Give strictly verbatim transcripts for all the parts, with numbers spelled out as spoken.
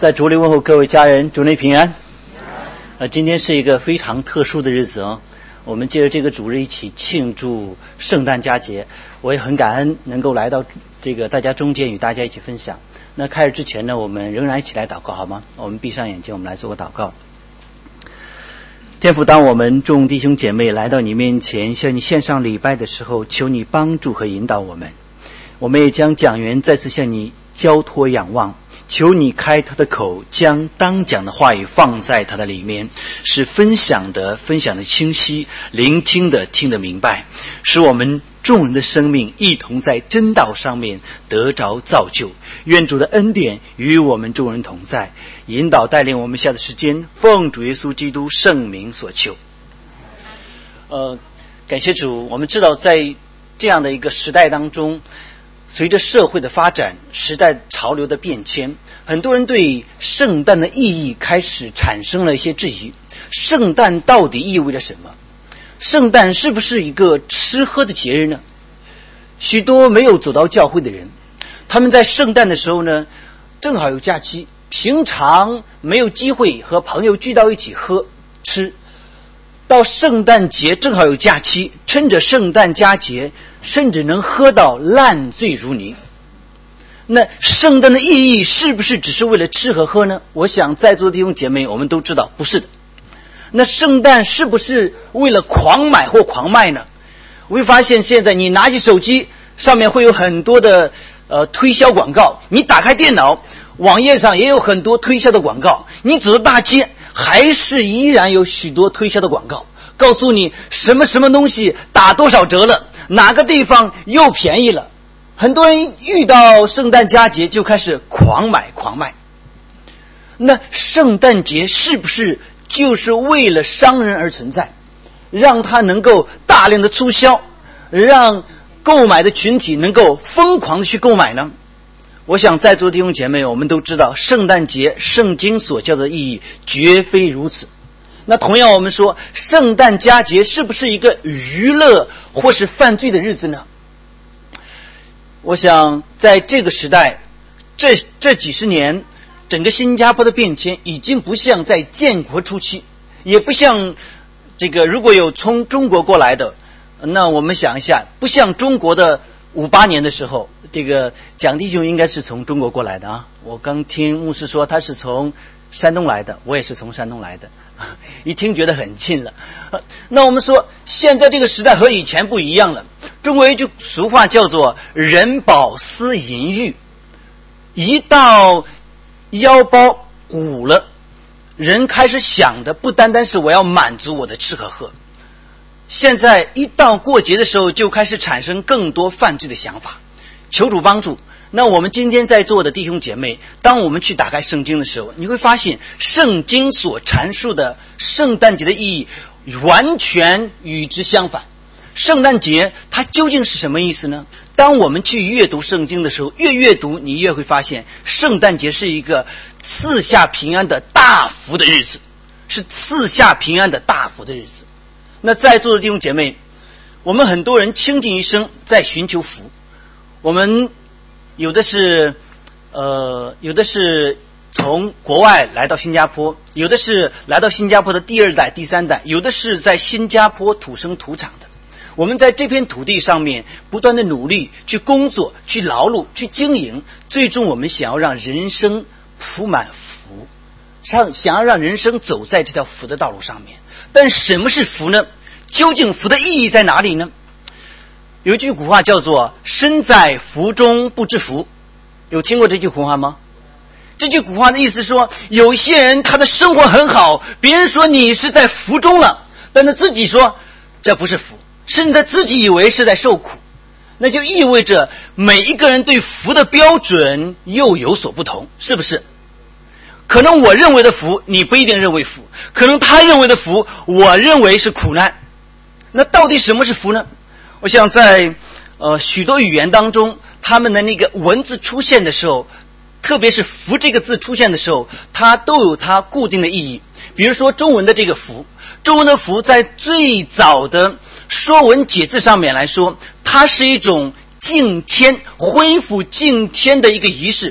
在主里问候各位家人，主内平安。呃，今天是一个非常特殊的日子哦，我们借着这个主日一起庆祝圣诞佳节。我也很感恩能够来到这个大家中间与大家一起分享。那开始之前呢，我们仍然一起来祷告好吗？我们闭上眼睛，我们来做个祷告。天父，当我们众弟兄姐妹来到你面前向你献上礼拜的时候，求你帮助和引导我们。我们也将讲员再次向你交托仰望，求你开他的口，将当讲的话语放在他的里面，使分享的分享的清晰，聆听的听得明白，使我们众人的生命一同在真道上面得着造就。愿主的恩典与我们众人同在，引导带领我们下的时间，奉主耶稣基督圣名所求。呃，感谢主，我们知道在这样的一个时代当中，随着社会的发展，时代潮流的变迁，很多人对圣诞的意义开始产生了一些质疑。圣诞到底意味着什么？圣诞是不是一个吃喝的节日呢？许多没有走到教会的人，他们在圣诞的时候呢，正好有假期，平常没有机会和朋友聚到一起喝吃，到圣诞节正好有假期，趁着圣诞佳节甚至能喝到烂醉如泥。那圣诞的意义是不是只是为了吃和喝呢？我想在座的弟兄姐妹我们都知道不是的。那圣诞是不是为了狂买或狂卖呢？我会发现现在你拿起手机，上面会有很多的呃推销广告，你打开电脑，网页上也有很多推销的广告，你走到大街还是依然有许多推销的广告，告诉你什么什么东西打多少折了，哪个地方又便宜了。很多人遇到圣诞佳节就开始狂买狂卖。那圣诞节是不是就是为了商人而存在，让他能够大量的促销，让购买的群体能够疯狂的去购买呢？我想在座的弟兄姐妹我们都知道，圣诞节圣经所教的意义绝非如此。那同样我们说，圣诞佳节是不是一个娱乐或是犯罪的日子呢？我想在这个时代，这这几十年，整个新加坡的变迁已经不像在建国初期，也不像这个如果有从中国过来的，那我们想一下，不像中国的五八年的时候，这个蒋弟兄应该是从中国过来的啊。我刚听牧师说他是从山东来的，我也是从山东来的，一听觉得很近了。那我们说现在这个时代和以前不一样了。中国有一句俗话叫做人饱思淫欲，一到腰包鼓了，人开始想的不单单是我要满足我的吃和喝，现在一到过节的时候就开始产生更多犯罪的想法。求主帮助。那我们今天在座的弟兄姐妹，当我们去打开圣经的时候，你会发现圣经所阐述的圣诞节的意义完全与之相反。圣诞节它究竟是什么意思呢？当我们去阅读圣经的时候，越阅读你越会发现，圣诞节是一个赐下平安的大福的日子，是赐下平安的大福的日子。那在座的弟兄姐妹，我们很多人倾尽一生在寻求福，我们有的是呃，有的是从国外来到新加坡，有的是来到新加坡的第二代第三代，有的是在新加坡土生土长的。我们在这片土地上面不断的努力去工作，去劳碌，去经营，最终我们想要让人生铺满福，想想要让人生走在这条福的道路上面。但什么是福呢？究竟福的意义在哪里呢？有一句古话叫做身在福中不知福，有听过这句古话吗？这句古话的意思说，有一些人他的生活很好，别人说你是在福中了，但他自己说这不是福，甚至他自己以为是在受苦。那就意味着每一个人对福的标准又有所不同，是不是？可能我认为的福你不一定认为福，可能他认为的福我认为是苦难。那到底什么是福呢？我想在呃许多语言当中，他们的那个文字出现的时候，特别是福这个字出现的时候，它都有它固定的意义。比如说中文的这个福，中文的福在最早的说文解字上面来说，它是一种敬天，恢复敬天的一个仪式。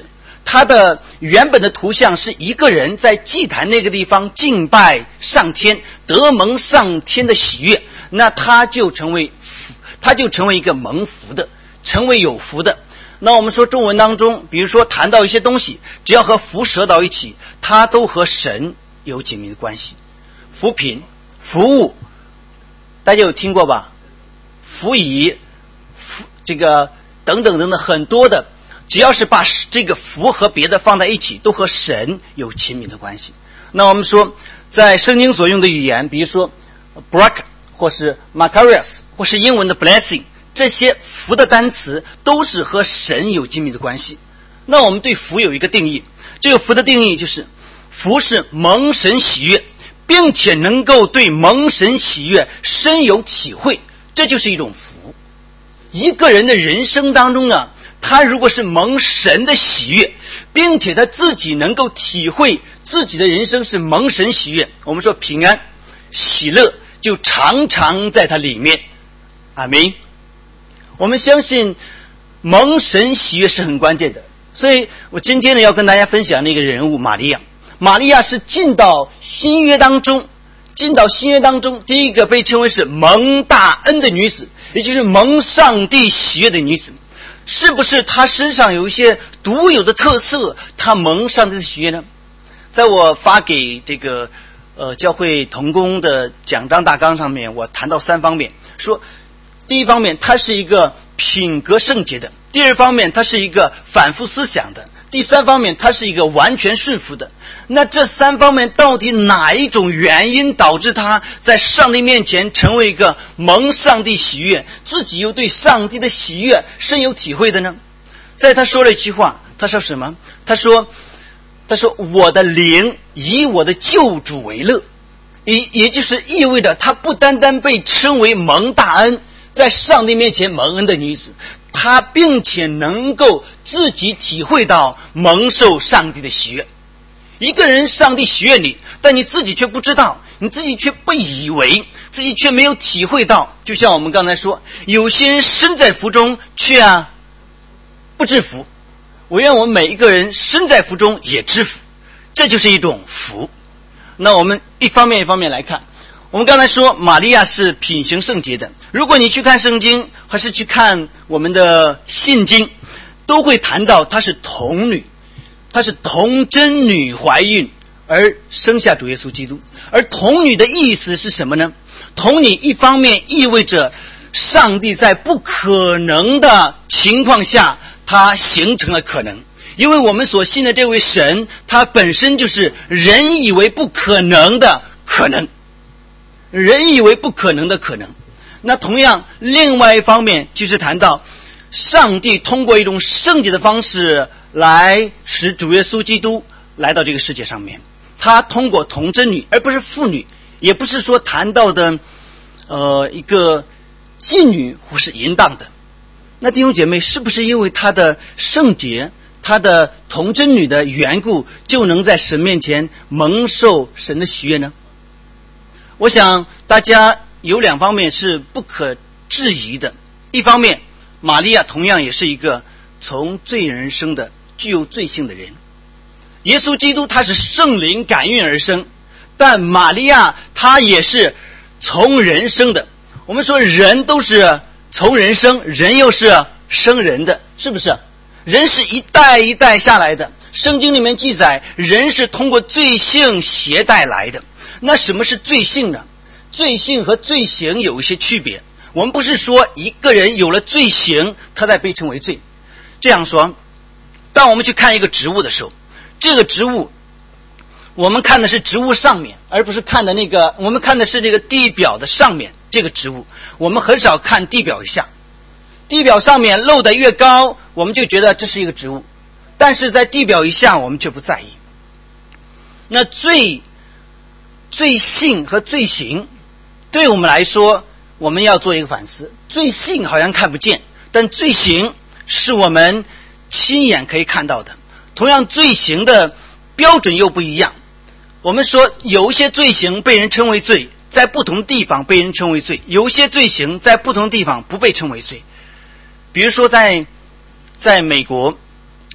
它的原本的图像是一个人在祭坛那个地方敬拜上天，得蒙上天的喜悦，那他就成为他就成为一个蒙福的，成为有福的。那我们说中文当中，比如说谈到一些东西，只要和福舌到一起，它都和神有紧密的关系。福品、服务，大家有听过吧？福仪、福这个等等等等很多的，只要是把这个福和别的放在一起，都和神有亲密的关系。那我们说在圣经所用的语言，比如说 Barak 或是 Macarius 或是英文的 blessing， 这些福的单词都是和神有紧密的关系。那我们对福有一个定义，这个福的定义就是福是蒙神喜悦，并且能够对蒙神喜悦深有体会，这就是一种福。一个人的人生当中啊，他如果是蒙神的喜悦，并且他自己能够体会自己的人生是蒙神喜悦，我们说平安喜乐就常常在他里面。阿们。我们相信蒙神喜悦是很关键的，所以我今天呢要跟大家分享那个人物玛利亚。玛利亚是进到新约当中，进到新约当中第一个被称为是蒙大恩的女子，也就是蒙上帝喜悦的女子。是不是她身上有一些独有的特色，她蒙上帝的喜悦呢？在我发给这个呃教会同工的讲章大纲上面，我谈到三方面，说第一方面她是一个品格圣洁的，第二方面她是一个反复思想的，第三方面她是一个完全顺服的。那这三方面到底哪一种原因导致她在上帝面前成为一个蒙上帝喜悦，自己又对上帝的喜悦深有体会的呢？在她说了一句话，她说什么？她说她说我的灵以我的救主为乐，也也就是意味着她不单单被称为蒙大恩，在上帝面前蒙恩的女子，她并且能够自己体会到蒙受上帝的喜悦。一个人上帝喜悦你，但你自己却不知道，你自己却不以为，自己却没有体会到。就像我们刚才说，有些人身在福中却啊不知福，我愿我们每一个人身在福中也知福，这就是一种福。那我们一方面一方面来看，我们刚才说玛利亚是品行圣洁的，如果你去看圣经还是去看我们的信经，都会谈到她是童女，她是童贞女怀孕而生下主耶稣基督。而童女的意思是什么呢？童女一方面意味着上帝在不可能的情况下他形成了可能，因为我们所信的这位神，他本身就是人以为不可能的可能，人以为不可能的可能。那同样另外一方面就是谈到上帝通过一种圣洁的方式来使主耶稣基督来到这个世界上面，他通过童贞女，而不是妇女，也不是说谈到的呃一个妓女或是淫荡的。那弟兄姐妹，是不是因为他的圣洁，他的童贞女的缘故，就能在神面前蒙受神的喜悦呢？我想大家有两方面是不可质疑的。一方面，玛利亚同样也是一个从罪人生的具有罪性的人。耶稣基督他是圣灵感孕而生，但玛利亚她也是从人生的。我们说人都是从人生，人又是生人的，是不是？人是一代一代下来的，圣经里面记载人是通过罪性携带来的。那什么是罪性呢？罪性和罪行有一些区别。我们不是说一个人有了罪行他才被称为罪。这样说，当我们去看一个植物的时候，这个植物我们看的是植物上面，而不是看的那个我们看的是那个地表的上面。这个植物我们很少看地表以下，地表上面露得越高，我们就觉得这是一个植物，但是在地表以下我们却不在意。那罪罪性和罪行对我们来说，我们要做一个反思。罪性好像看不见，但罪行是我们亲眼可以看到的。同样罪行的标准又不一样。我们说有一些罪行被人称为罪，在不同地方被人称为罪，有一些罪行在不同地方不被称为罪。比如说在在美国，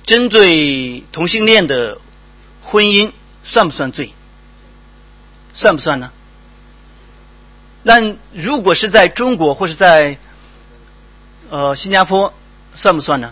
针对同性恋的婚姻算不算罪？算不算呢？但如果是在中国或是在呃新加坡，算不算呢？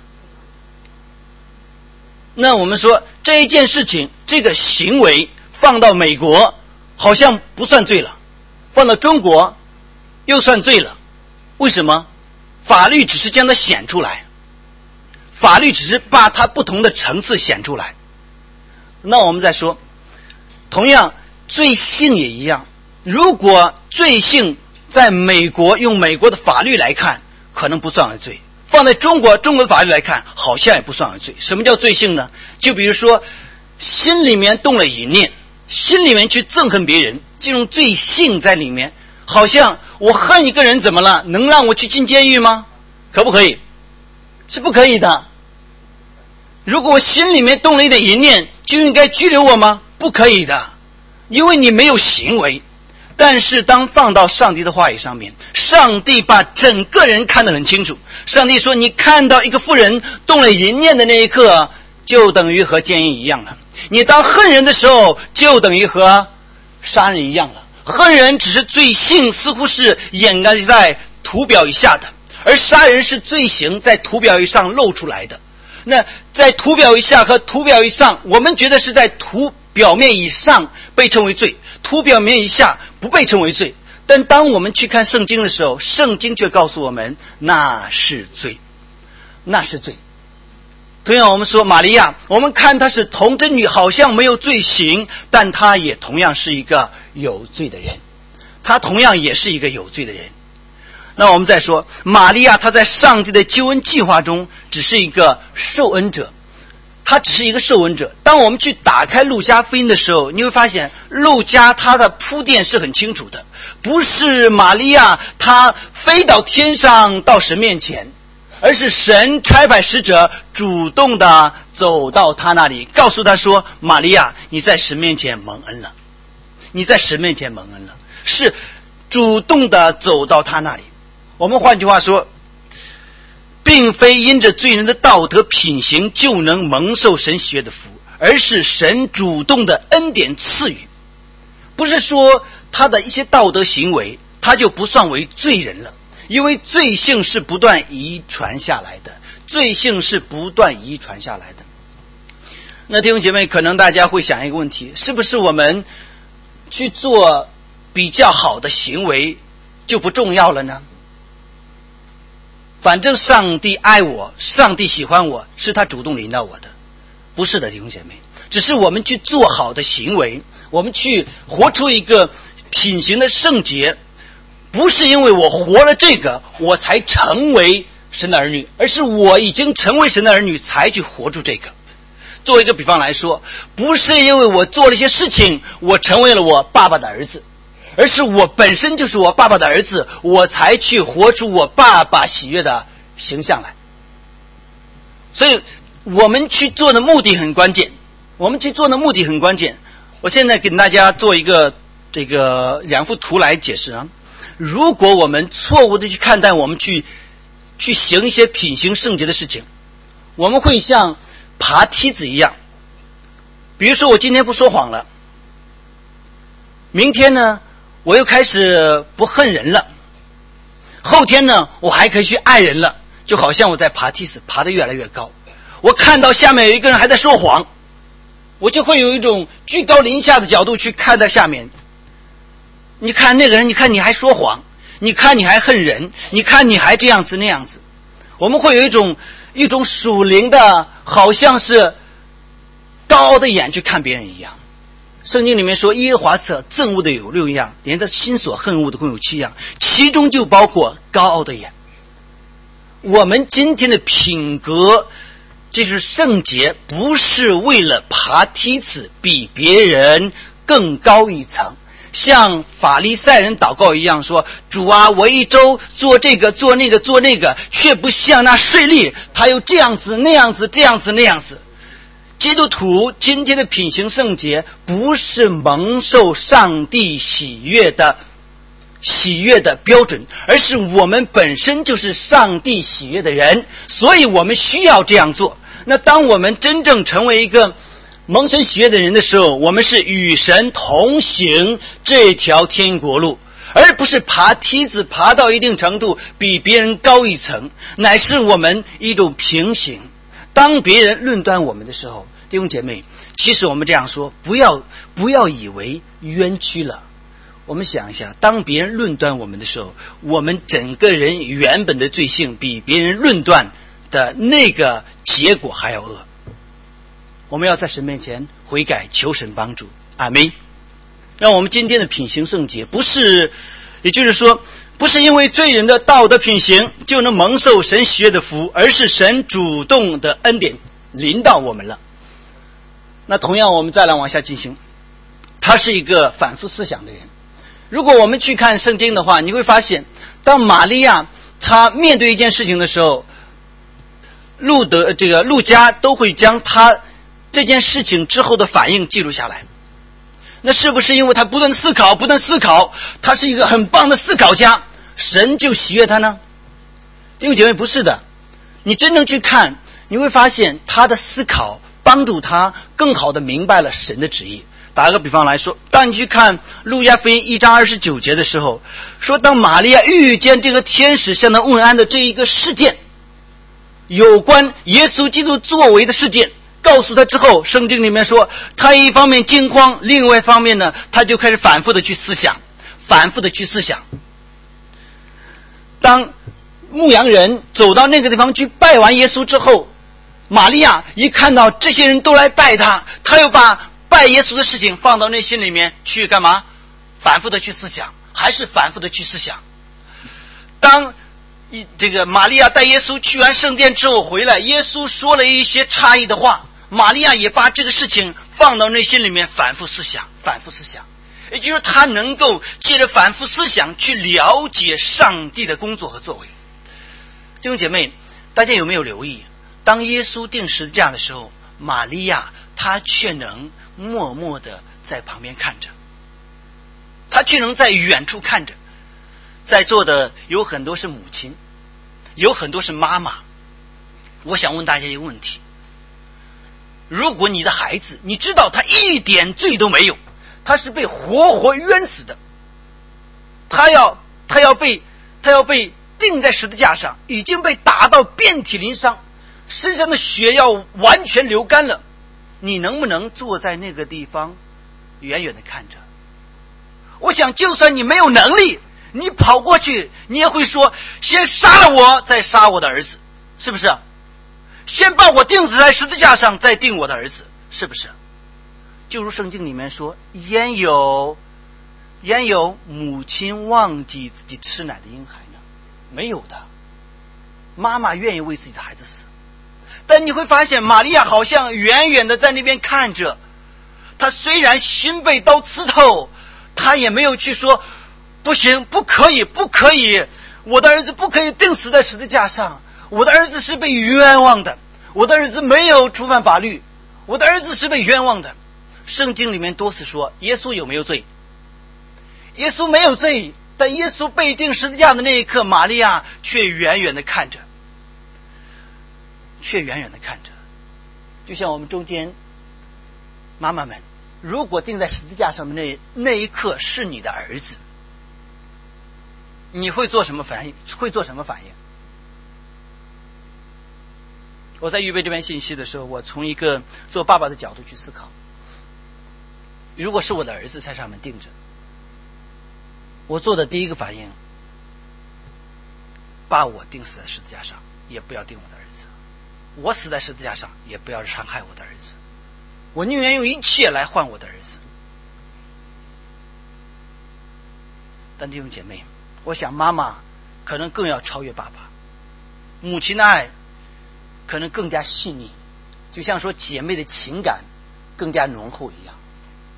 那我们说这一件事情，这个行为放到美国好像不算罪了，放到中国又算罪了。为什么？法律只是将它显出来，法律只是把它不同的层次显出来。那我们再说，同样罪性也一样，如果罪性在美国用美国的法律来看可能不算为罪，放在中国中国的法律来看好像也不算为罪。什么叫罪性呢？就比如说心里面动了淫念，心里面去憎恨别人，这种罪性在里面，好像我恨一个人怎么了？能让我去进监狱吗？可不可以？是不可以的。如果我心里面动了一点淫念，就应该拘留我吗？不可以的，因为你没有行为。但是当放到上帝的话语上面，上帝把整个人看得很清楚。上帝说，你看到一个妇人动了淫念的那一刻，就等于和奸淫一样了。你当恨人的时候，就等于和杀人一样了。恨人只是罪性似乎是掩盖在图表以下的，而杀人是罪行在图表以上露出来的。那在图表以下和图表以上，我们觉得是在图表面以上被称为罪，图表面以下不被称为罪。但当我们去看圣经的时候，圣经却告诉我们那是罪，那是罪。同样我们说玛利亚，我们看她是童贞女，好像没有罪行，但她也同样是一个有罪的人，她同样也是一个有罪的人。那我们再说玛利亚，她在上帝的救恩计划中只是一个受恩者，她只是一个受恩者。当我们去打开路加福音的时候，你会发现路加他的铺垫是很清楚的，不是玛利亚她飞到天上到神面前，而是神差派使者主动的走到他那里，告诉他说，玛利亚，你在神面前蒙恩了，你在神面前蒙恩了，是主动的走到他那里。我们换句话说，并非因着罪人的道德品行就能蒙受神喜悦的福，而是神主动的恩典赐予。不是说他的一些道德行为他就不算为罪人了，因为罪性是不断遗传下来的，罪性是不断遗传下来的。那弟兄姐妹，可能大家会想一个问题，是不是我们去做比较好的行为就不重要了呢？反正上帝爱我，上帝喜欢我，是他主动领导我的。不是的，弟兄姐妹，只是我们去做好的行为，我们去活出一个品行的圣洁，不是因为我活了这个我才成为神的儿女，而是我已经成为神的儿女才去活出这个。做一个比方来说，不是因为我做了一些事情我成为了我爸爸的儿子，而是我本身就是我爸爸的儿子，我才去活出我爸爸喜悦的形象来。所以我们去做的目的很关键，我们去做的目的很关键。我现在给大家做一个这个两幅图来解释啊。如果我们错误的去看待我们去去行一些品行圣洁的事情，我们会像爬梯子一样。比如说我今天不说谎了，明天呢我又开始不恨人了，后天呢我还可以去爱人了，就好像我在爬梯子爬得越来越高。我看到下面有一个人还在说谎，我就会有一种居高临下的角度去看待下面。你看那个人，你看你还说谎，你看你还恨人，你看你还这样子那样子。我们会有一种一种属灵的，好像是高傲的眼去看别人一样。圣经里面说，耶和华所憎恶的有六样，连着心所恨恶的共有七样，其中就包括高傲的眼。我们今天的品格，这是圣洁，不是为了爬梯子比别人更高一层，像法利赛人祷告一样说，主啊，我一周做这个做那个做那个，却不像那税吏，他又这样子那样子这样子那样子。基督徒今天的品行圣洁，不是蒙受上帝喜悦的喜悦的标准，而是我们本身就是上帝喜悦的人，所以我们需要这样做。 那当我们真正成为一个蒙神喜悦的人的时候，我们是与神同行这条天国路，而不是爬梯子爬到一定程度比别人高一层，乃是我们一种平行。当别人论断我们的时候，弟兄姐妹，其实我们这样说，不要不要以为冤屈了。我们想一下，当别人论断我们的时候，我们整个人原本的罪性比别人论断的那个结果还要恶。我们要在神面前悔改，求神帮助。阿们。让我们今天的品行圣洁，不是，也就是说，不是因为罪人的道德品行就能蒙受神喜悦的福，而是神主动的恩典临到我们了。那同样我们再来往下进行，他是一个反复思想的人。如果我们去看圣经的话，你会发现当玛利亚她面对一件事情的时候，路德这个路加都会将他这件事情之后的反应记录下来。那是不是因为他不断思考不断思考，他是一个很棒的思考家，神就喜悦他呢？弟兄姐妹，不是的。你真正去看，你会发现他的思考帮助他更好的明白了神的旨意。打个比方来说，当你去看路加福音一章二十九节的时候，说当玛利亚遇见这个天使向他问安的这一个事件，有关耶稣基督作为的事件告诉他之后，圣经里面说他一方面惊慌，另外一方面呢，他就开始反复的去思想反复的去思想。当牧羊人走到那个地方去拜完耶稣之后，玛利亚一看到这些人都来拜他，他又把拜耶稣的事情放到内心里面去干嘛？反复的去思想，还是反复的去思想。当这个玛利亚带耶稣去完圣殿之后回来，耶稣说了一些诧异的话，玛利亚也把这个事情放到内心里面反复思想反复思想。也就是他能够借着反复思想去了解上帝的工作和作为。弟兄姐妹，大家有没有留意，当耶稣钉十字架的时候，玛利亚她却能默默的在旁边看着，她却能在远处看着。在座的有很多是母亲，有很多是妈妈。我想问大家一个问题，如果你的孩子你知道他一点罪都没有，他是被活活冤死的，他要他要被他要被钉在十字架上，已经被打到遍体鳞伤，身上的血要完全流干了，你能不能坐在那个地方远远的看着？我想就算你没有能力，你跑过去你也会说，先杀了我再杀我的儿子，是不是？先把我钉死在十字架上再钉我的儿子，是不是？就如圣经里面说，焉有焉有母亲忘记自己吃奶的婴孩呢？没有的。妈妈愿意为自己的孩子死，但你会发现玛利亚好像远远的在那边看着，她虽然心被刀刺透，她也没有去说不行不可以不可以，我的儿子不可以钉死在十字架上，我的儿子是被冤枉的，我的儿子没有触犯法律，我的儿子是被冤枉的。圣经里面多次说耶稣有没有罪？耶稣没有罪，但耶稣被钉十字架的那一刻，玛利亚却远远的看着，却远远的看着。就像我们中间妈妈们，如果钉在十字架上的那那一刻是你的儿子，你会做什么反应？会做什么反应？我在预备这篇信息的时候，我从一个做爸爸的角度去思考，如果是我的儿子在上面钉着，我做的第一个反应，把我钉死在十字架上，也不要钉我的儿子；我死在十字架上，也不要伤害我的儿子。我宁愿用一切来换我的儿子。但弟兄姐妹，我想妈妈可能更要超越爸爸，母亲的爱可能更加细腻，就像说姐妹的情感更加浓厚一样。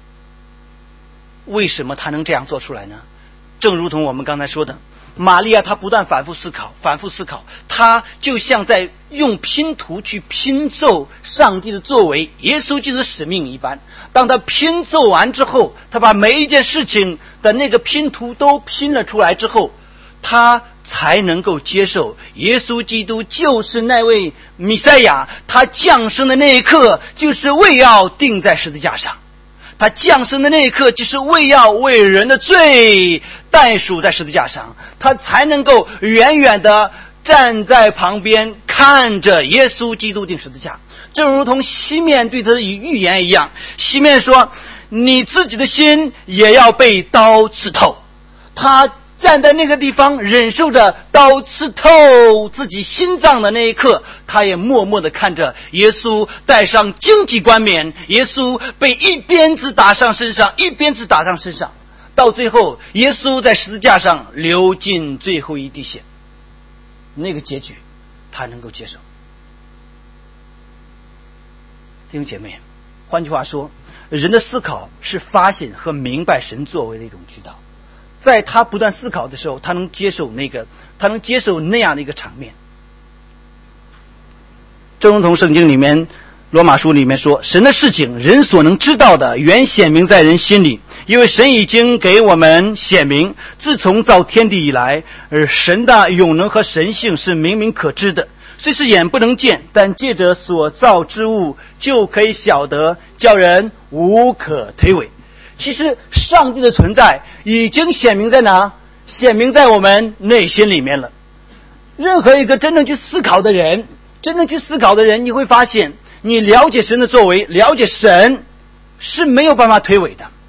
为什么她能这样做出来呢？正如同我们刚才说的，玛利亚她不断反复思考反复思考，她就像在用拼图去拼凑上帝的作为，耶稣基督的使命一般。当她拼凑完之后，她把每一件事情的那个拼图都拼了出来之后，她才能够接受耶稣基督就是那位弥赛亚，他降生的那一刻就是为要钉在十字架上，他降生的那一刻就是为要为人的罪代赎在十字架上，他才能够远远的站在旁边看着耶稣基督钉十字架。正如同西面对他的预言一样，西面说你自己的心也要被刀刺透，他站在那个地方忍受着刀刺透自己心脏的那一刻，他也默默地看着耶稣戴上荆棘冠冕，耶稣被一鞭子打上身上，一鞭子打上身上，到最后耶稣在十字架上流尽最后一滴血，那个结局他能够接受。弟兄姐妹，换句话说，人的思考是发现和明白神作为的一种渠道，在他不断思考的时候，他能接受那个他能接受那样的一个场面。正如同圣经里面罗马书里面说，神的事情人所能知道的原显明在人心里，因为神已经给我们显明，自从造天地以来，而神的永能和神性是明明可知的，虽是眼不能见，但借着所造之物就可以晓得，叫人无可推诿。其实上帝的存在已经显明在哪？显明在我们内心里面了。任何一个真正去思考的人，真正去思考的人，你会发现你了解神的作为，了解神是没有办法推诿的。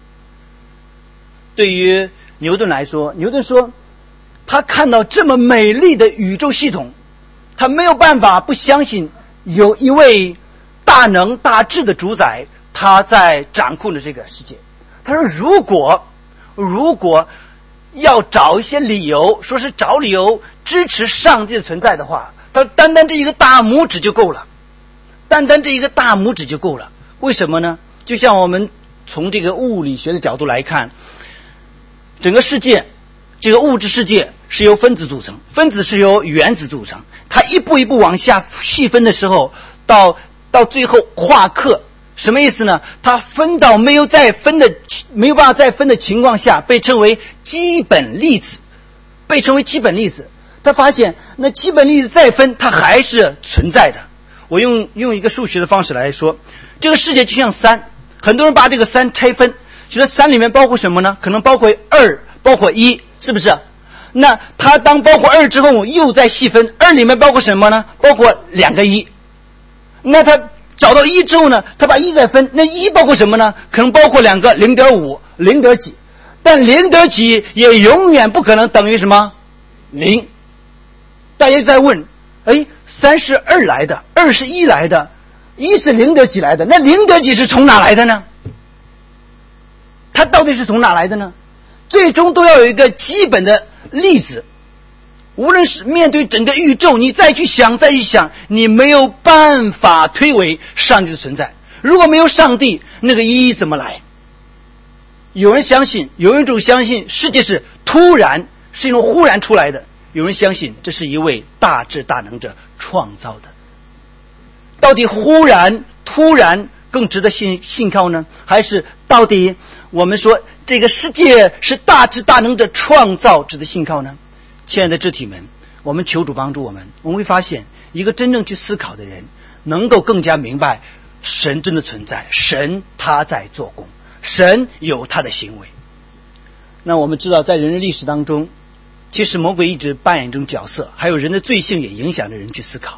对于牛顿来说，牛顿说他看到这么美丽的宇宙系统，他没有办法不相信有一位大能大智的主宰，他在掌控着这个世界。他说如果如果要找一些理由，说是找理由支持上帝的存在的话，他说单单这一个大拇指就够了，单单这一个大拇指就够了。为什么呢？就像我们从这个物理学的角度来看，整个世界，这个物质世界是由分子组成，分子是由原子组成，它一步一步往下细分的时候，到到最后夸克，什么意思呢？它分到没有再分的没有办法再分的情况下，被称为基本粒子，被称为基本粒子。他发现那基本粒子再分，它还是存在的。我用用一个数学的方式来说，这个世界就像三，很多人把这个三拆分，觉得三里面包括什么呢？可能包括二，包括一，是不是？那它当包括二之后又再细分，二里面包括什么呢？包括两个一。那他找到一之后呢，他把一再分，那一包括什么呢？可能包括两个 零点五 零点几，但零点几也永远不可能等于什么零。大家在问，哎，三是二来的，二是一来的，一是零点几来的，那零点几是从哪来的呢？它到底是从哪来的呢？最终都要有一个基本的粒子。无论是面对整个宇宙，你再去想再去想，你没有办法推诿上帝的存在。如果没有上帝，那个一怎么来？有人相信，有一种相信世界是突然，是一种忽然出来的，有人相信这是一位大智大能者创造的。到底忽然突然更值得信信靠呢？还是到底我们说这个世界是大智大能者创造值得信靠呢？亲爱的肢体们，我们求主帮助我们，我们会发现一个真正去思考的人能够更加明白神真的存在，神他在做工，神有他的行为。那我们知道在人类历史当中，其实魔鬼一直扮演这种角色，还有人的罪性也影响着人去思考。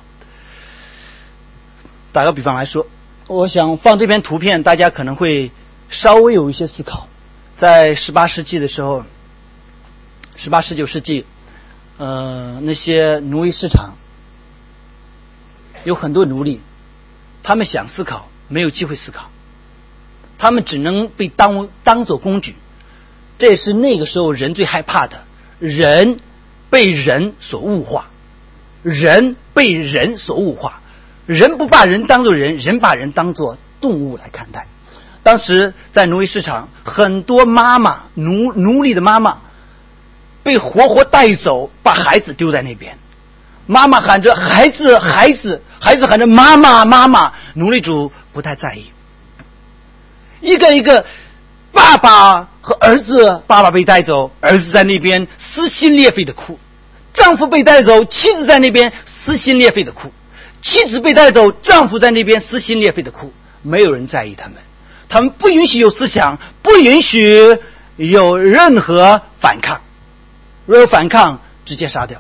打个比方来说，我想放这篇图片，大家可能会稍微有一些思考。在十八世纪的时候，十八十九世纪呃，那些奴役市场有很多奴隶，他们想思考没有机会思考，他们只能被当当作工具。这也是那个时候人最害怕的，人被人所物化，人被人所物化，人不把人当作人，人把人当作动物来看待。当时在奴役市场，很多妈妈奴奴隶的妈妈被活活带走，把孩子丢在那边，妈妈喊着孩子孩子，孩子喊着妈妈妈妈，奴隶主不太在意。一个一个爸爸和儿子，爸爸被带走，儿子在那边撕心裂肺的哭。 丈夫被带走，妻子在那边撕心裂肺的哭；妻子被带走，丈夫在那边撕心裂肺的哭。没有人在意他们，他们不允许有思想，不允许有任何反抗，若有反抗，直接杀掉。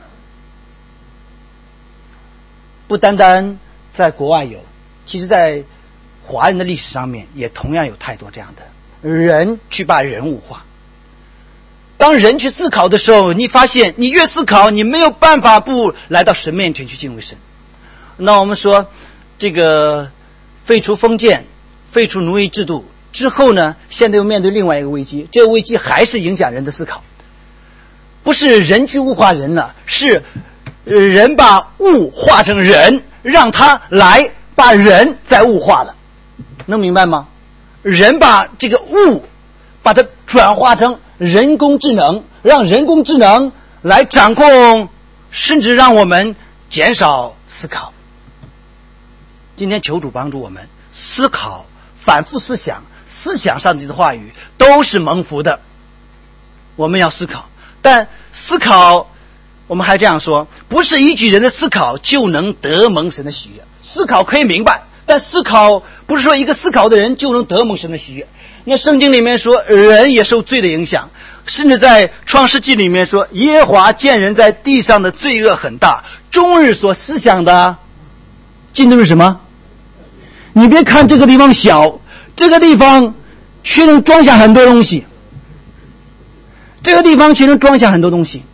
不单单在国外有，其实在华人的历史上面也同样有太多这样的人去把人物化。当人去思考的时候，你发现你越思考，你没有办法不来到神面前去敬畏神。那我们说这个废除封建，废除奴役制度之后呢，现在又面对另外一个危机，这个危机还是影响人的思考。不是人去物化人了，是人把物化成人，让他来把人再物化了。能明白吗？人把这个物把它转化成人工智能，让人工智能来掌控，甚至让我们减少思考。今天求主帮助我们思考，反复思想，思想上帝的话语都是蒙福的。我们要思考，但思考我们还这样说，不是依据人的思考就能得蒙神的喜悦。思考可以明白，但思考不是说一个思考的人就能得蒙神的喜悦。那圣经里面说人也受罪的影响，甚至在创世纪里面说耶和华见人在地上的罪恶很大，终日所思想的尽都是什么？你别看这个地方小，这个地方却能装下很多东西，这个地方却能装下很多东西。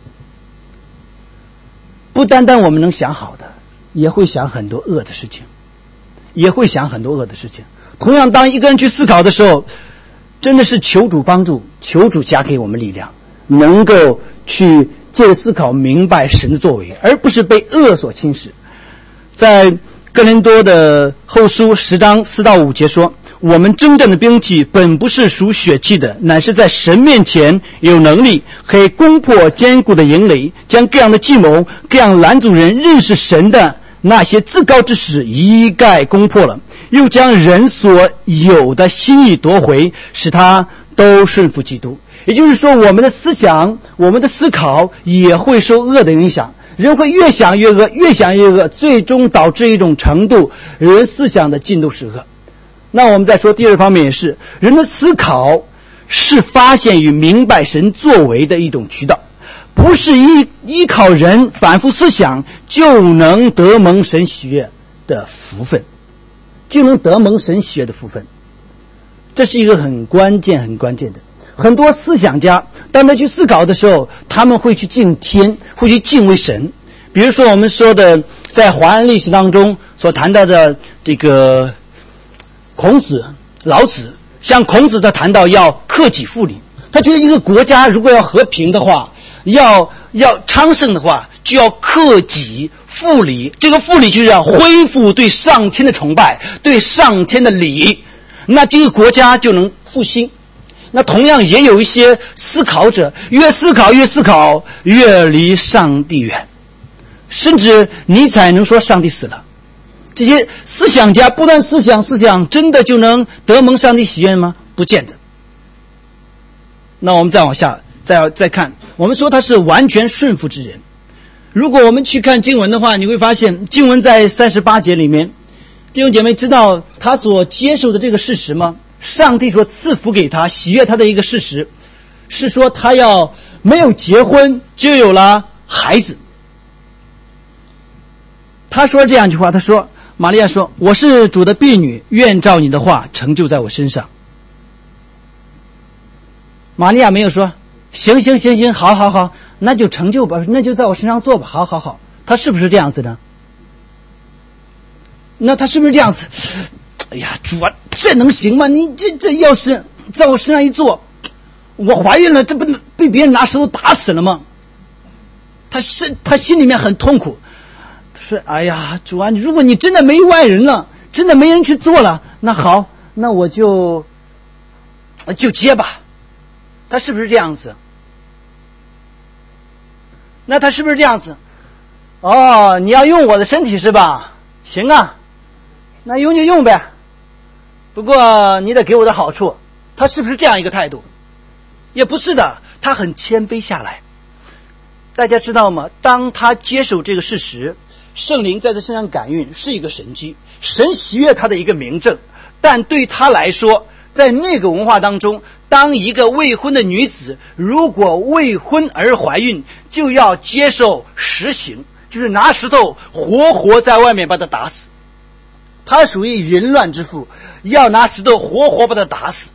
不单单我们能想好的，也会想很多恶的事情，也会想很多恶的事情。同样当一个人去思考的时候，真的是求主帮助，求主加给我们力量，能够去借着思考明白神的作为，而不是被恶所侵蚀。在哥林多的后书十章四到五节说，我们征战的兵器本不是属血气的，乃是在神面前有能力，可以攻破坚固的营垒，将各样的计谋，各样拦阻人认识神的那些自高之事一概攻破了，又将人所有的心意夺回，使他都顺服基督。也就是说，我们的思想，我们的思考也会受恶的影响，人会越想越恶，越想越恶，最终导致一种程度，人思想的尽都是恶。那我们再说第二方面，也是人的思考是发现与明白神作为的一种渠道，不是依依靠人反复思想就能得蒙神喜悦的福分，就能得蒙神喜悦的福分。这是一个很关键很关键的。很多思想家当他去思考的时候，他们会去敬天，会去敬畏神。比如说我们说的在华人历史当中所谈到的这个孔子、老子，像孔子他谈到要克己复礼，他觉得一个国家如果要和平的话，要要昌盛的话，就要克己复礼。这个复礼就是要恢复对上天的崇拜，对上天的礼，那这个国家就能复兴。那同样也有一些思考者，越思考越思考，越离上帝远，甚至尼采能说上帝死了。这些思想家不断思想思想，真的就能得蒙上帝喜悦吗？不见得。那我们再往下再再看，我们说他是完全顺服之人。如果我们去看经文的话，你会发现经文在三十八节里面，弟兄姐妹知道他所接受的这个事实吗？上帝所赐福给他喜悦他的一个事实是说，他要没有结婚就有了孩子。他说这样一句话，他说玛利亚说，我是主的婢女，愿照你的话成就在我身上。玛利亚没有说行行行行，好好好，那就成就吧，那就在我身上做吧，好好好。他是不是这样子呢？那他是不是这样子？哎呀，主啊，这能行吗？你这这要是在我身上一做，我怀孕了，这不被别人拿石头打死了吗？他是他心里面很痛苦，说哎呀，主啊，如果你真的没外人了，真的没人去做了，那好，那我就就接吧。他是不是这样子？那他是不是这样子？哦，你要用我的身体是吧？行啊，那用就用呗。不过你得给我的好处。他是不是这样一个态度？也不是的，他很谦卑下来。 大家知道吗？当他接受这个事实，圣灵在他身上感孕是一个神迹，神喜悦他的一个明证。但对他来说，在那个文化当中，当一个未婚的女子如果未婚而怀孕，就要接受实刑，就是拿石头活活在外面把她打死。他属于淫乱之妇，要拿石头活活把她打死。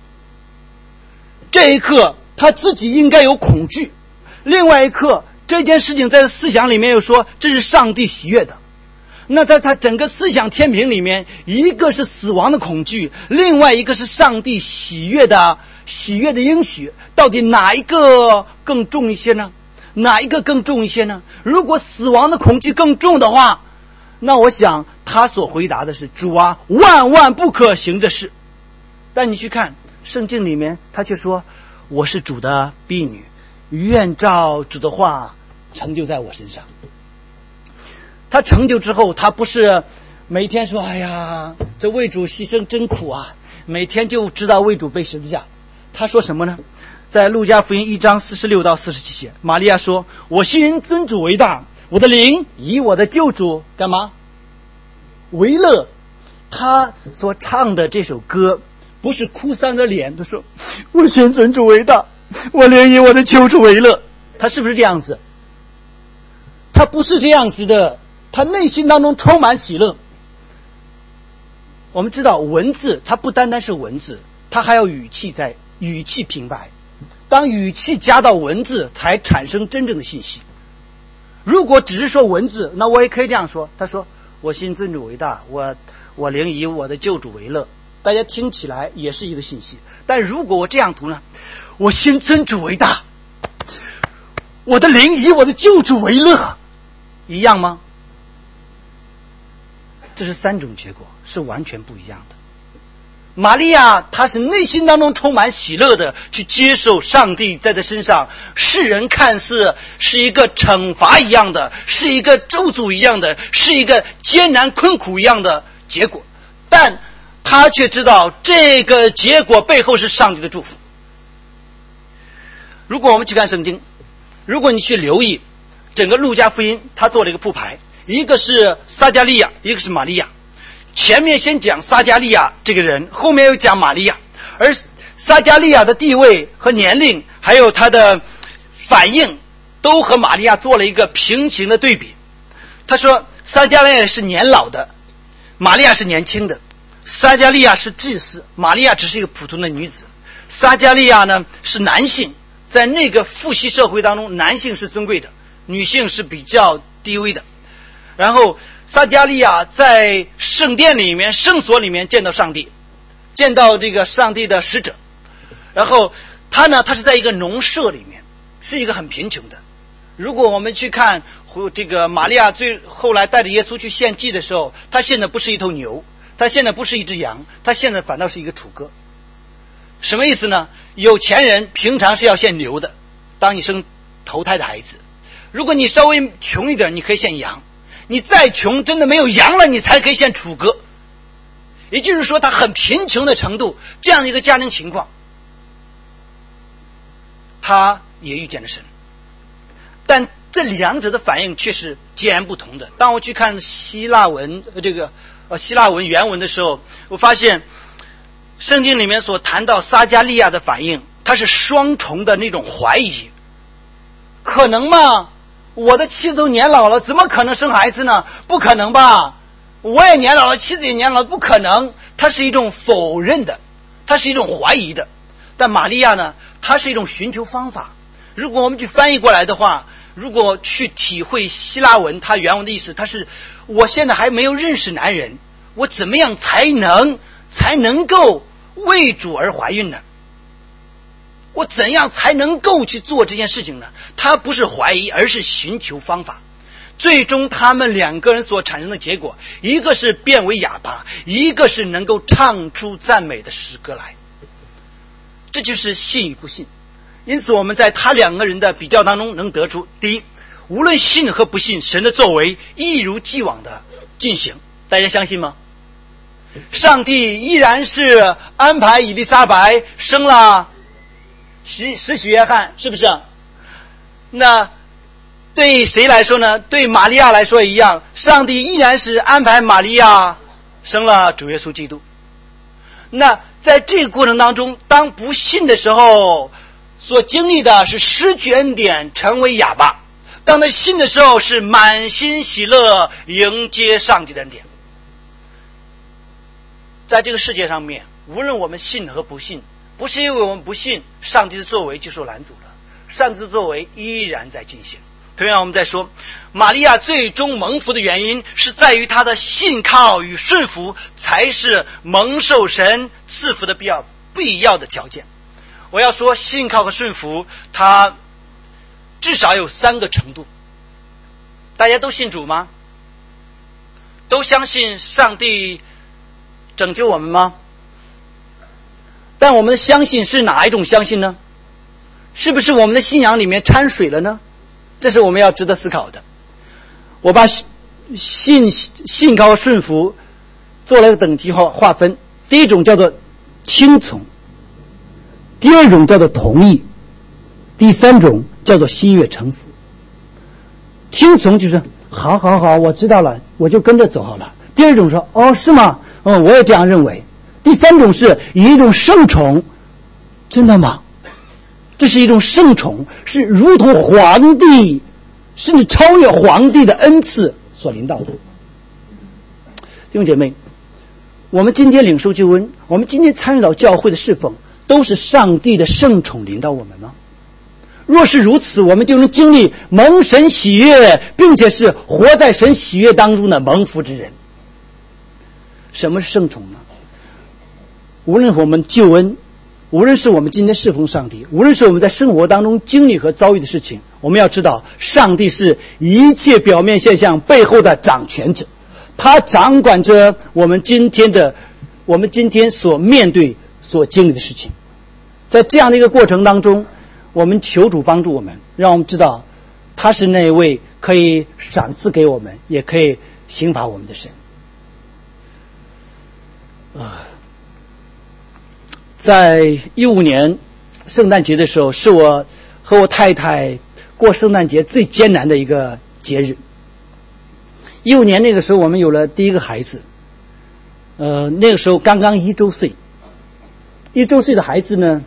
这一刻他自己应该有恐惧，另外一刻这件事情在思想里面又说这是上帝喜悦的。那在他整个思想天平里面，一个是死亡的恐惧，另外一个是上帝喜悦的喜悦的应许，到底哪一个更重一些呢？哪一个更重一些呢？如果死亡的恐惧更重的话，那我想他所回答的是主啊，万万不可行的事。但你去看圣经里面，他却说我是主的婢女，愿照主的话成就在我身上。他成就之后，他不是每天说哎呀这为主牺牲真苦啊，每天就知道为主背十字架。他说什么呢？在路加福音一章四十六到四十七节，玛利亚说我信尊主为大，我的灵以我的救主干嘛为乐。他所唱的这首歌不是哭丧着脸，他说我信尊主为大，我灵以我的救主为乐。他是不是这样子？他不是这样子的，他内心当中充满喜乐。我们知道文字它不单单是文字，它还要语气，在语气平白，当语气加到文字才产生真正的信息。如果只是说文字，那我也可以这样说，他说我信尊主为大，我我灵以我的救主为乐，大家听起来也是一个信息。但如果我这样读呢，我信尊主为大，我的灵以我的救主为乐，一样吗？这是三种结果，是完全不一样的。玛利亚她是内心当中充满喜乐的去接受上帝在她身上，世人看似是一个惩罚一样的，是一个咒诅一样的，是一个艰难困苦一样的结果，但她却知道这个结果背后是上帝的祝福。如果我们去看圣经，如果你去留意整个路加福音，他做了一个铺排，一个是撒迦利亚，一个是玛利亚。前面先讲撒迦利亚这个人，后面又讲玛利亚。而撒迦利亚的地位和年龄还有他的反应都和玛利亚做了一个平行的对比。他说撒迦利亚是年老的，玛利亚是年轻的。撒迦利亚是祭司，玛利亚只是一个普通的女子。撒迦利亚呢是男性，在那个父系社会当中，男性是尊贵的，女性是比较低微的。然后撒迦利亚在圣殿里面圣所里面见到上帝，见到这个上帝的使者。然后他呢他是在一个农舍里面，是一个很贫穷的。如果我们去看这个玛利亚最后来带着耶稣去献祭的时候，他献的不是一头牛，他献的不是一只羊，他献的反倒是一个雏鸽。什么意思呢？有钱人平常是要献牛的，当你生头胎的孩子。如果你稍微穷一点，你可以献羊，你再穷真的没有羊了，你才可以献雏鸽。也就是说他很贫穷的程度，这样的一个家庭情况，他也遇见了神。但这两者的反应却是截然不同的。当我去看希腊文这个呃希腊文原文的时候，我发现圣经里面所谈到撒迦利亚的反应，它是双重的那种怀疑。可能吗？我的妻子都年老了，怎么可能生孩子呢？不可能吧？我也年老了，妻子也年老了，不可能。它是一种否认的，它是一种怀疑的。但玛利亚呢，它是一种寻求方法。如果我们去翻译过来的话，如果去体会希腊文它原文的意思，它是我现在还没有认识男人，我怎么样才能才能够为主而怀孕呢？我怎样才能够去做这件事情呢？他不是怀疑，而是寻求方法。最终他们两个人所产生的结果，一个是变为哑巴，一个是能够唱出赞美的诗歌来。这就是信与不信。因此我们在他两个人的比较当中能得出，第一，无论信和不信，神的作为一如既往的进行。大家相信吗？上帝依然是安排以利沙白生了施洗约翰，是不是？那对谁来说呢？对玛利亚来说一样，上帝依然是安排玛利亚生了主耶稣基督。那在这个过程当中，当不信的时候所经历的是失去恩典，成为哑巴；当他信的时候是满心喜乐，迎接上帝的恩典。在这个世界上面，无论我们信和不信，不是因为我们不信，上帝的作为就受拦阻了，上帝的作为依然在进行。同样我们在说，玛利亚最终蒙福的原因是在于她的信靠与顺服，才是蒙受神赐福的必要必要的条件。我要说信靠和顺服，它至少有三个程度。大家都信主吗？都相信上帝拯救我们吗？但我们的相信是哪一种相信呢？是不是我们的信仰里面掺水了呢？这是我们要值得思考的。我把信信靠顺服做了一个等级划分，第一种叫做听从，第二种叫做同意，第三种叫做心悦诚服。听从就是好好好，我知道了，我就跟着走好了。第二种说哦是吗？嗯，我也这样认为。第三种是以一种圣宠，真的吗？这是一种圣宠，是如同皇帝甚至超越皇帝的恩赐所领导的。弟兄姐妹，我们今天领受救恩，我们今天参与到教会的侍奉，都是上帝的圣宠领导我们吗？若是如此，我们就能经历蒙神喜悦，并且是活在神喜悦当中的蒙福之人。什么是圣宠呢？无论我们救恩，无论是我们今天侍奉上帝，无论是我们在生活当中经历和遭遇的事情，我们要知道上帝是一切表面现象背后的掌权者，他掌管着我们今天的我们今天所面对所经历的事情。在这样的一个过程当中，我们求主帮助我们，让我们知道他是那位可以赏赐给我们也可以刑罚我们的神。啊，在一五年圣诞节的时候，是我和我太太过圣诞节最艰难的一个节日。一五年那个时候，我们有了第一个孩子，呃，那个时候刚刚一周岁。一周岁的孩子呢，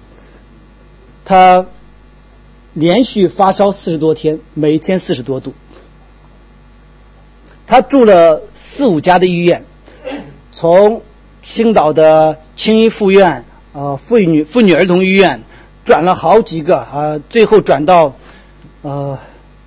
他连续发烧四十多天，每天四十多度。他住了四五家的医院，从青岛的青衣附院、呃妇女妇女儿童医院转了好几个啊、呃，最后转到呃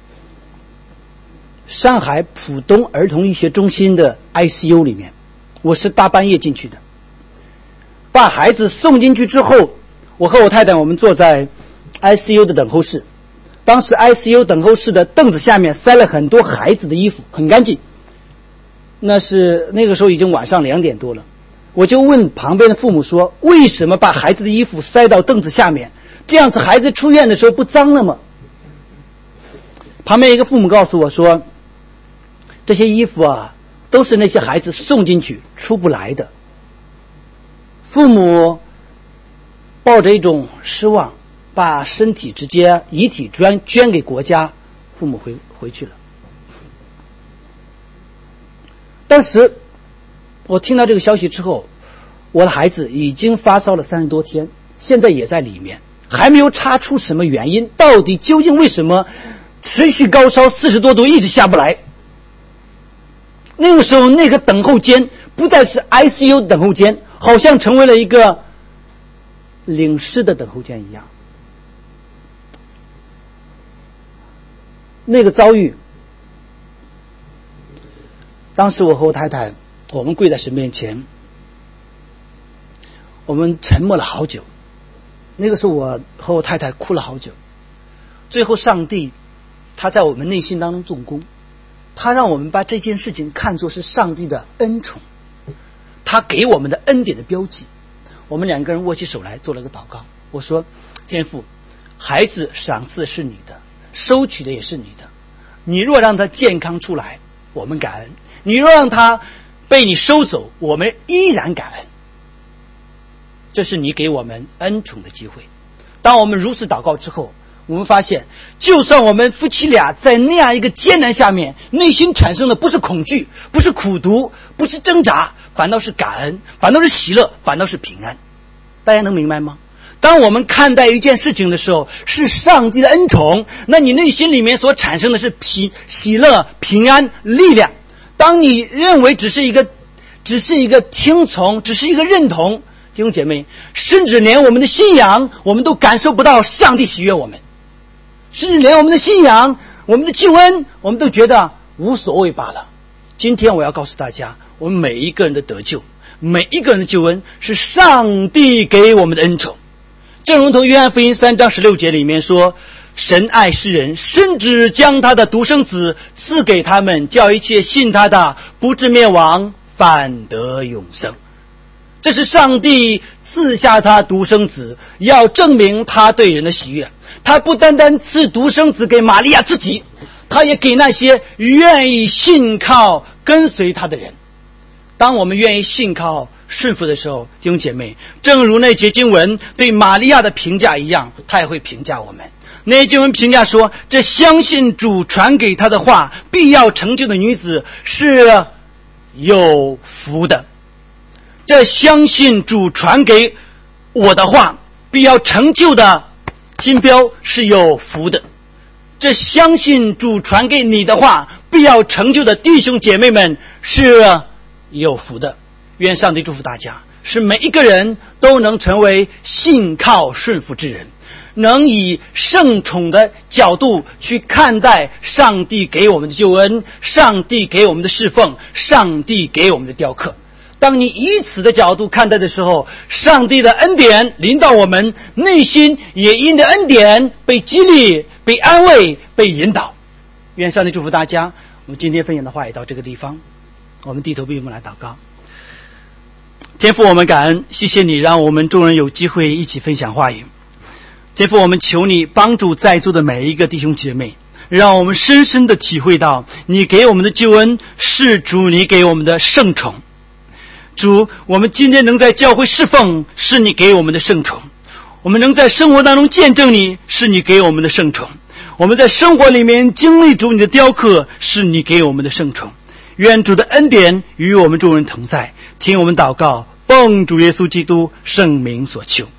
上海浦东儿童医学中心的 I C U 里面。我是大半夜进去的，把孩子送进去之后，我和我太太我们坐在 I C U 的等候室。当时 I C U 等候室的凳子下面塞了很多孩子的衣服，很干净。那是那个时候已经晚上两点多了。我就问旁边的父母说，为什么把孩子的衣服塞到凳子下面？这样子孩子出院的时候不脏了吗？旁边一个父母告诉我说，这些衣服啊，都是那些孩子送进去出不来的。父母抱着一种失望，把身体直接遗体捐捐给国家，父母回回去了。当时我听到这个消息之后，我的孩子已经发烧了三十多天，现在也在里面，还没有查出什么原因，到底究竟为什么持续高烧四十多度一直下不来。那个时候那个等候间不再是 I C U 等候间，好像成为了一个领事的等候间一样。那个遭遇，当时我和我太太我们跪在神面前，我们沉默了好久。那个时候我和我太太哭了好久。最后上帝他在我们内心当中动工，他让我们把这件事情看作是上帝的恩宠，他给我们的恩典的标记。我们两个人握起手来做了个祷告。我说，天父，孩子赏赐是你的，收取的也是你的，你若让他健康出来，我们感恩；你若让他被你收走，我们依然感恩。这是你给我们恩宠的机会。当我们如此祷告之后， 我们发现，就算我们夫妻俩在那样一个艰难下面，内心产生的不是恐惧，不是苦毒，不是挣扎，反倒是感恩，反倒是喜乐，反倒是平安。大家能明白吗？当我们看待一件事情的时候，是上帝的恩宠，那你内心里面所产生的是平喜乐、平安、力量。当你认为只是一个只是一个听从，只是一个认同，弟兄姐妹，甚至连我们的信仰我们都感受不到上帝喜悦我们，甚至连我们的信仰，我们的救恩我们都觉得无所谓罢了。今天我要告诉大家，我们每一个人的得救，每一个人的救恩是上帝给我们的恩宠。正如同约翰福音三章十六节里面说，神爱世人，甚至将他的独生子赐给他们，叫一切信他的不至灭亡，反得永生。这是上帝赐下他独生子，要证明他对人的喜悦。他不单单赐独生子给玛利亚自己，他也给那些愿意信靠跟随他的人。当我们愿意信靠顺服的时候，弟兄姐妹，正如那节经文对玛利亚的评价一样，他也会评价我们。那节经文评价说，这相信主传给他的话必要成就的女子是有福的。这相信主传给我的话必要成就的金标是有福的。这相信主传给你的话必要成就的弟兄姐妹们是有福的。愿上帝祝福大家，使每一个人都能成为信靠顺服之人，能以圣宠的角度去看待上帝给我们的救恩，上帝给我们的侍奉，上帝给我们的雕刻。当你以此的角度看待的时候，上帝的恩典临到我们，内心也因着恩典被激励、被安慰、被引导。愿上帝祝福大家。我们今天分享的话也到这个地方，我们低头闭目来祷告。天父，我们感恩，谢谢你让我们众人有机会一起分享话语。天父，我们求你帮助在座的每一个弟兄姐妹，让我们深深的体会到你给我们的救恩是主你给我们的圣宠。主，我们今天能在教会侍奉是你给我们的圣宠，我们能在生活当中见证你是你给我们的圣宠，我们在生活里面经历主你的雕刻是你给我们的圣宠。愿主的恩典与我们众人同在，听我们祷告，奉主耶稣基督圣名所求。